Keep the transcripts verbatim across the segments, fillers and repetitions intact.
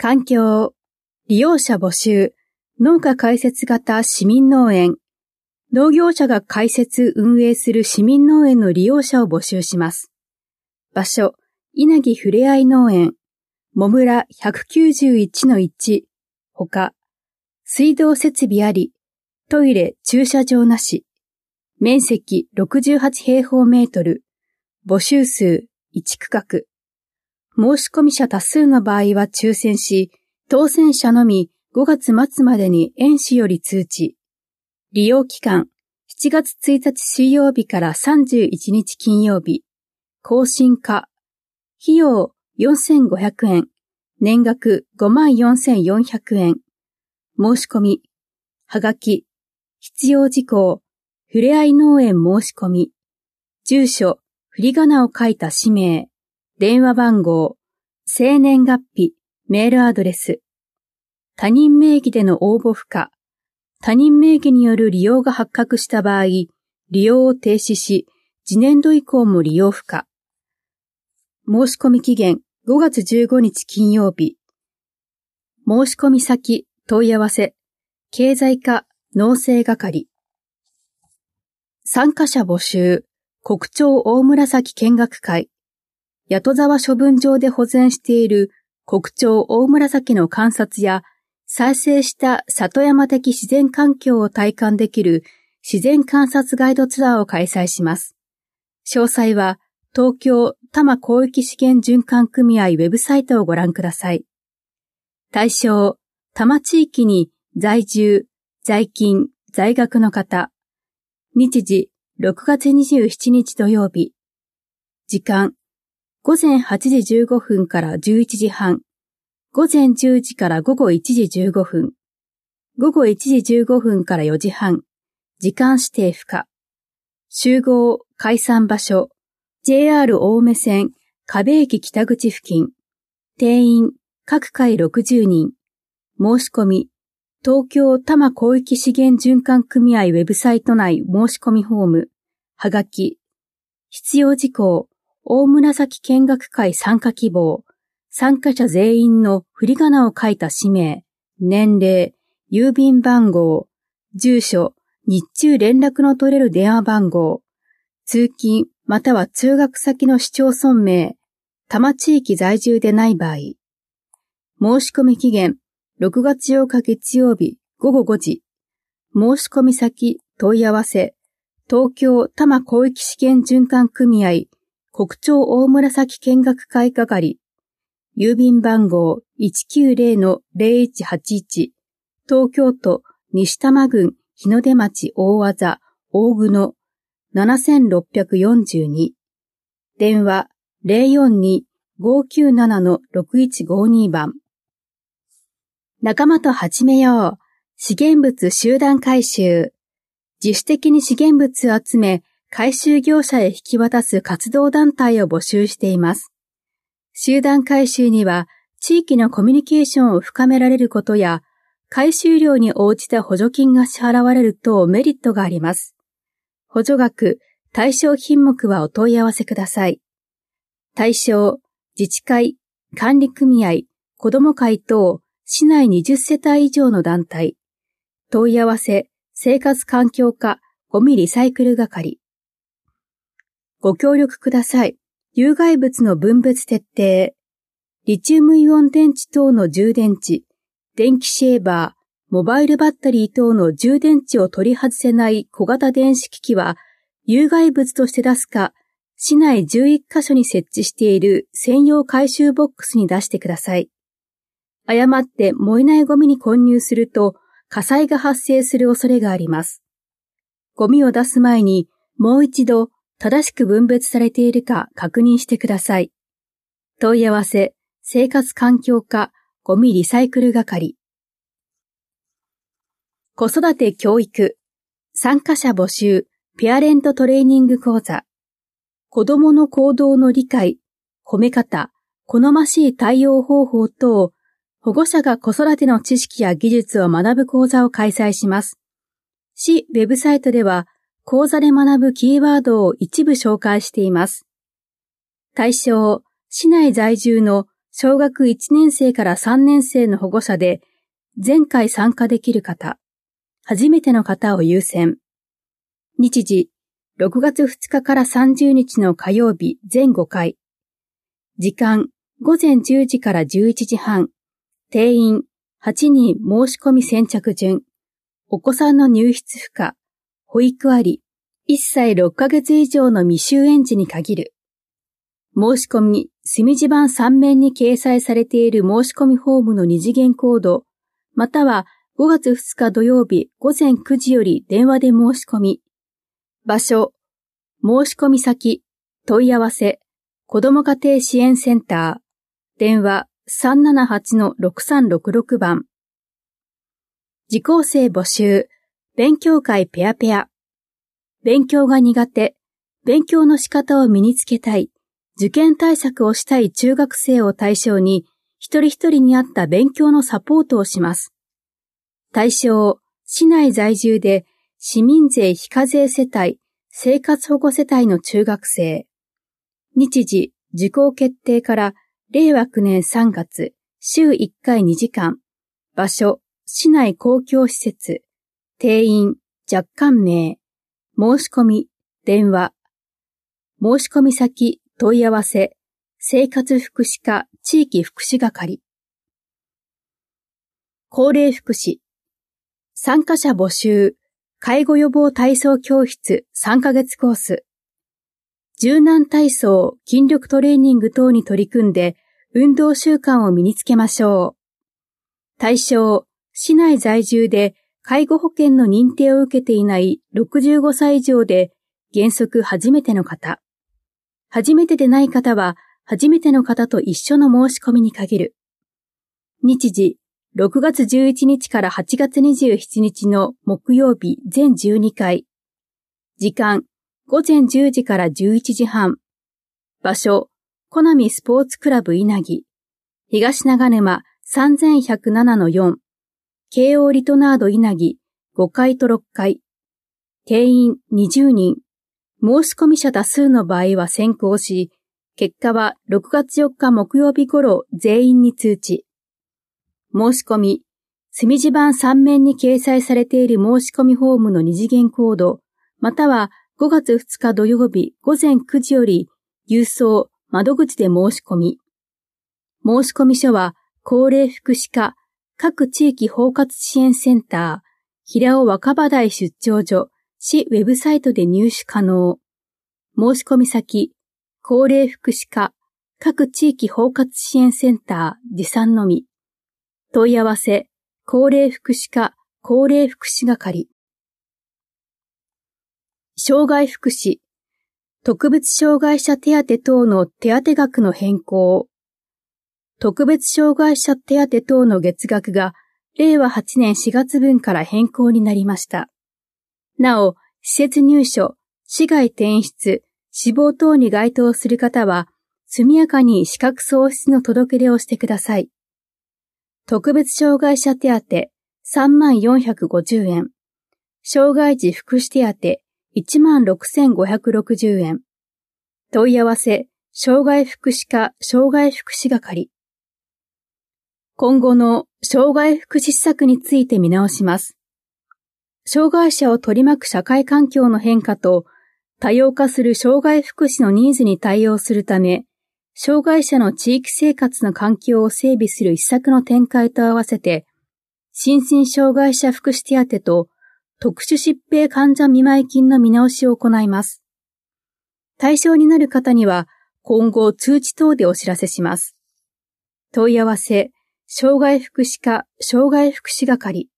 環境、利用者募集、農家開設型市民農園、農業者が開設運営する市民農園の利用者を募集します。場所、稲城ふれあい農園、もむら ひゃくきゅうじゅういちのいち、ほか、水道設備あり、トイレ、駐車場なし、面積ろくじゅうはちへいほうメートル、募集数いちくかく。申し込み者多数の場合は抽選し、当選者のみごがつまつまでに園主より通知。利用期間、しちがつついたち水曜日からさんじゅういちにち金曜日。更新可。費用よんせんごひゃくえん。年額 ごまんよんせんよんひゃくえん。申し込み。はがき。必要事項。ふれあい農園申し込み。住所、振り仮名を書いた氏名。電話番号。生年月日。メールアドレス。他人名義での応募不可。他人名義による利用が発覚した場合、利用を停止し、次年度以降も利用不可。申し込み期限ごがつじゅうごにち金曜日。申し込み先、問い合わせ、経済課、農政係。参加者募集、国庁大紫見学会。谷戸沢処分場で保全している国庁大紫の観察や、再生した里山的自然環境を体感できる自然観察ガイドツアーを開催します。詳細は東京多摩広域資源循環組合ウェブサイトをご覧ください。対象、多摩地域に在住、在勤、在学の方。日時、ろくがつにじゅうしちにち土曜日。時間、ごぜんはちじじゅうごふんからじゅういちじはん。ごぜんじゅうじからごごいちじじゅうごふん。ごごいちじじゅうごふんからよじはん。時間指定不可。集合、解散場所。ジェイアール 青梅線、河辺駅北口付近。定員、各回ろくじゅうにん。申し込み、東京多摩広域資源循環組合ウェブサイト内申し込みフォーム。はがき。必要事項、大紫見学会参加希望。参加者全員の振り仮名を書いた氏名、年齢、郵便番号、住所、日中連絡の取れる電話番号、通勤または通学先の市町村名、多摩地域在住でない場合。申し込み期限、ろくがつようか月曜日ごごごじ。申し込み先、問い合わせ、東京多摩広域資源循環組合、国庁大紫見学会係、郵便番号 いちきゅうぜろのぜろいちはちいち、東京都西多摩郡日の出町大字大久野ななろくよんに、電話 ぜろよんに ごきゅうなな ろくいちごに 番。仲間と始めよう。資源物集団回収。自主的に資源物を集め、回収業者へ引き渡す活動団体を募集しています。集団回収には地域のコミュニケーションを深められることや、回収量に応じた補助金が支払われるとメリットがあります。補助額、対象品目はお問い合わせください。対象、自治会、管理組合、子ども会等、市内にじゅっせたい以上の団体。問い合わせ、生活環境課、ゴミリサイクル係。ご協力ください。有害物の分別徹底。リチウムイオン電池等の充電池、電気シェーバー、モバイルバッテリー等の充電池を取り外せない小型電子機器は、有害物として出すか、市内じゅういっかしょに設置している専用回収ボックスに出してください。誤って燃えないゴミに混入すると、火災が発生する恐れがあります。ゴミを出す前に、もう一度、正しく分別されているか確認してください。問い合わせ、生活環境課、ゴミリサイクル係。子育て教育、参加者募集、ペアレントトレーニング講座。子供の行動の理解、褒め方、好ましい対応方法等、保護者が子育ての知識や技術を学ぶ講座を開催します。市ウェブサイトでは、講座で学ぶキーワードを一部紹介しています。対象、市内在住の小学いちねん生からさんねん生の保護者で、前回参加できる方、初めての方を優先。日時、ろくがつふつかからさんじゅうにちの火曜日全ごかい。時間、ごぜんじゅうじからじゅういちじはん。定員、はちにん申し込み先着順。お子さんの入室不可、保育あり、いっさいろっかげつ以上の未就園児に限る。申し込み、墨字盤さんめんに掲載されている申し込みフォームの二次元コード、またはごがつふつか土曜日ごぜんくじより電話で申し込み。場所、申し込み先、問い合わせ、子ども家庭支援センター、電話 さんななはちのろくさんろくろく 番。受講生募集、勉強会ペアペア。勉強が苦手、勉強の仕方を身につけたい、受験対策をしたい中学生を対象に、一人一人に合った勉強のサポートをします。対象、市内在住で市民税非課税世帯、生活保護世帯の中学生。日時、受講決定かられいわきゅうねんさんがつ、週いっかいにじかん。場所、市内公共施設。定員、若干名。申し込み、電話。申し込み先、問い合わせ。生活福祉課地域福祉係。高齢福祉。参加者募集。介護予防体操教室さんかげつコース。柔軟体操、筋力トレーニング等に取り組んで、運動習慣を身につけましょう。対象、市内在住で介護保険の認定を受けていないろくじゅうごさい以上で原則初めての方。初めてでない方は初めての方と一緒の申し込みに限る。日時、ろくがつじゅういちにちからはちがつにじゅうしちにちの木曜日全じゅうにかい。時間、ごぜんじゅうじからじゅういちじはん。場所、コナミスポーツクラブ稲城。東長沼 さんぜんひゃくななのよん。京王リトナード稲城ごかいとろっかい。定員にじゅうにん。申し込み者多数の場合は先行し、結果はろくがつよっか木曜日頃全員に通知。申し込み、墨字盤さんめんに掲載されている申し込みフォームの二次元コード、またはごがつふつか土曜日ごぜんくじより郵送窓口で申し込み。申し込み書は高齢福祉課各地域包括支援センター平尾若葉台出張所市ウェブサイトで入手可能。申し込み先高齢福祉課各地域包括支援センター持参のみ。問い合わせ高齢福祉課高齢福祉係。障害福祉特別障害者手当等の手当額の変更。特別障害者手当等の月額がれいわはちねんしがつぶんから変更になりました。なお、施設入所、市外転出、死亡等に該当する方は、速やかに資格喪失の届け出をしてください。特別障害者手当さんまんよんひゃくごじゅうえん。障害児福祉手当いちまんろくせんごひゃくろくじゅうえん。問い合わせ、障害福祉課障害福祉係。今後の障害福祉施策について見直します。障害者を取り巻く社会環境の変化と多様化する障害福祉のニーズに対応するため、障害者の地域生活の環境を整備する施策の展開と合わせて、心身障害者福祉手当と特殊疾病患者見舞金の見直しを行います。対象になる方には今後通知等でお知らせします。問い合わせ、障害福祉課障害福祉係。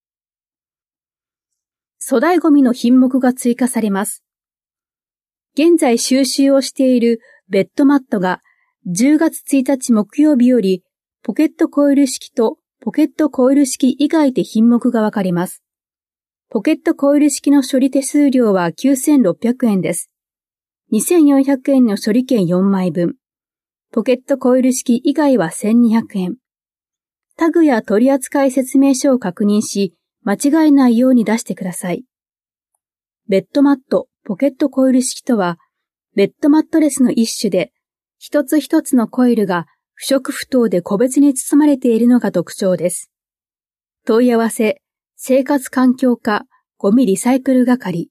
粗大ごみの品目が追加されます。現在収集をしているベッドマットがじゅうがつついたち木曜日よりポケットコイル式とポケットコイル式以外で品目が分かれます。ポケットコイル式の処理手数料はきゅうせんろっぴゃくえんです。にせんよんひゃくえんの処理券よんまいぶん。ポケットコイル式以外はせんにひゃくえん。タグや取扱説明書を確認し、間違えないように出してください。ベッドマット、ポケットコイル式とは、ベッドマットレスの一種で、一つ一つのコイルが不織布等で個別に包まれているのが特徴です。問い合わせ、生活環境課ゴミリサイクル係。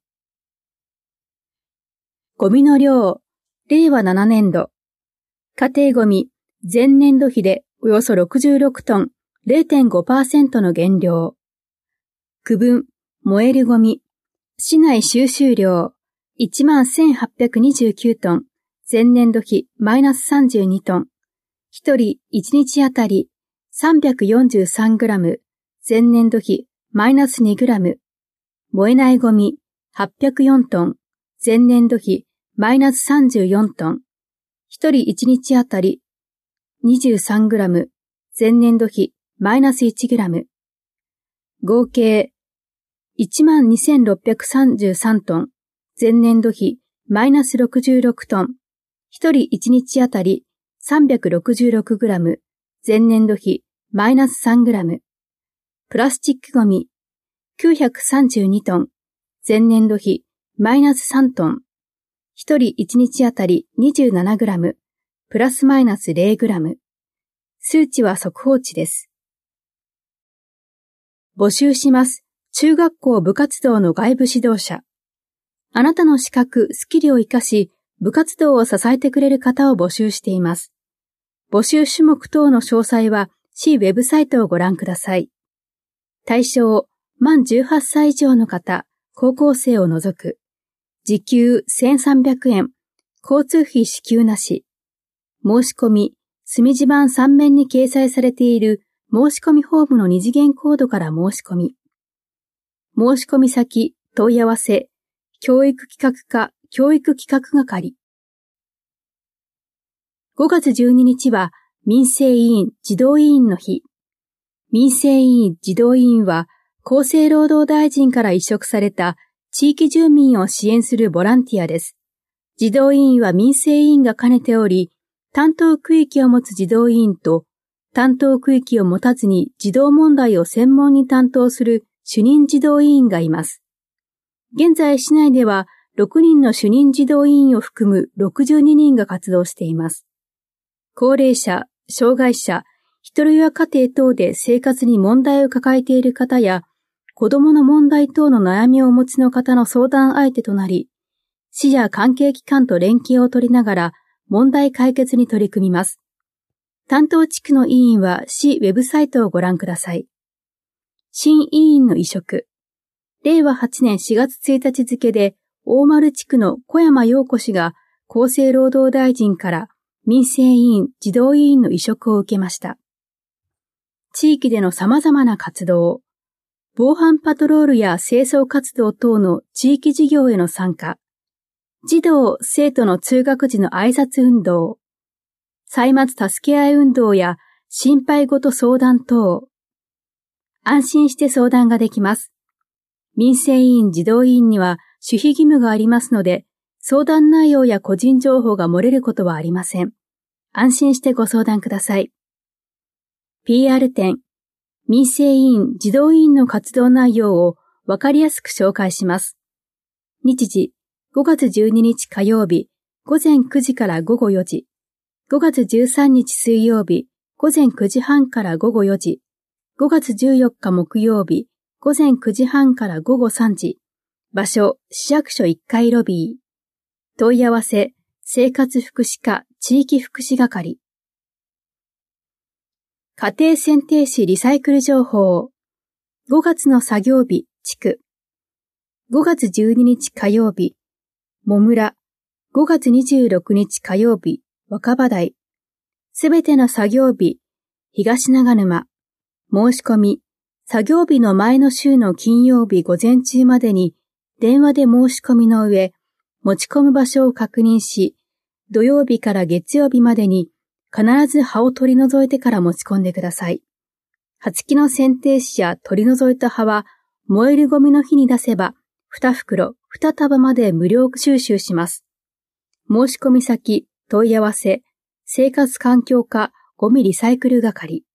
ゴミの量、れいわななねんど。家庭ゴミ、前年度比でおよそろくじゅうろくトン、れいてんごパーセント の減量。区分、燃えるゴミ、市内収集量、いちまんせんはっぴゃくにじゅうきゅうトン、前年度比マイナスさんじゅうにトン。ひとりいちにちあたりさんびゃくよんじゅうさんグラム、前年度比マイナスにグラム。燃えないゴミはっぴゃくよんトン、前年度比マイナスさんじゅうよんトン。ひとりいちにちあたりにじゅうさんグラム、前年度比マイナスいちグラム。合計いちまんにせんろっぴゃくさんじゅうさんトン、前年度比マイナスろくじゅうろくトン。ひとりいちにちあたりさんびゃくろくじゅうろくグラム、前年度比マイナスさんグラム。プラスチックゴミきゅうひゃくさんじゅうにトン、前年度比マイナスさんトン。ひとりいちにちあたりにじゅうななグラム、プラスマイナスゼログラム。数値は速報値です。募集します。中学校部活動の外部指導者。あなたの資格、スキルを活かし、部活動を支えてくれる方を募集しています。募集種目等の詳細は市ウェブサイトをご覧ください。対象、満じゅうはっさい以上の方、高校生を除く。時給せんさんびゃくえん、交通費支給なし。申し込み、隅地版さん面に掲載されている申し込みフォームの二次元コードから申し込み。申し込み先、問い合わせ、教育企画課、教育企画係。ごがつじゅうににちは民生委員児童委員の日。民生委員児童委員は厚生労働大臣から委嘱された地域住民を支援するボランティアです。児童委員は民生委員が兼ねており、担当区域を持つ児童委員と担当区域を持たずに児童問題を専門に担当する主任児童委員がいます。現在市内ではろくにんの主任児童委員を含むろくじゅうににんが活動しています。高齢者、障害者、ひとり親家庭等で生活に問題を抱えている方や、子どもの問題等の悩みをお持ちの方の相談相手となり、市や関係機関と連携を取りながら問題解決に取り組みます。担当地区の委員は市ウェブサイトをご覧ください。新委員の委嘱。れいわはちねんしがつついたち付で大丸地区の小山陽子氏が厚生労働大臣から民生委員児童委員の委嘱を受けました。地域での様々な活動、防犯パトロールや清掃活動等の地域事業への参加、児童・生徒の通学時の挨拶運動、歳末助け合い運動や心配事相談等、安心して相談ができます。民生委員児童委員には守秘義務がありますので、相談内容や個人情報が漏れることはありません。安心してご相談ください。ピーアール 展、民生委員児童委員の活動内容をわかりやすく紹介します。日時、ごがつじゅうににち火曜日、ごぜんくじからごごよじ。ごがつじゅうさんにち水曜日、ごぜんくじはんからごごよじ。ごがつじゅうよっか木曜日、ごぜんくじはんからごごさんじ。場所、市役所いっかいロビー。問い合わせ、生活福祉課地域福祉係。家庭選定士リサイクル情報。ごがつの作業日、地区。ごがつじゅうににち火曜日、も村。ごがつにじゅうろくにち火曜日、若葉台。すべての作業日、東長沼。申し込み、作業日の前の週の金曜日午前中までに電話で申し込みの上、持ち込む場所を確認し、土曜日から月曜日までに必ず葉を取り除いてから持ち込んでください。葉付きの剪定紙や取り除いた葉は燃えるゴミの日に出せばにふくろ、にたばまで無料収集します。申し込み先、問い合わせ、生活環境課ゴミリサイクル係。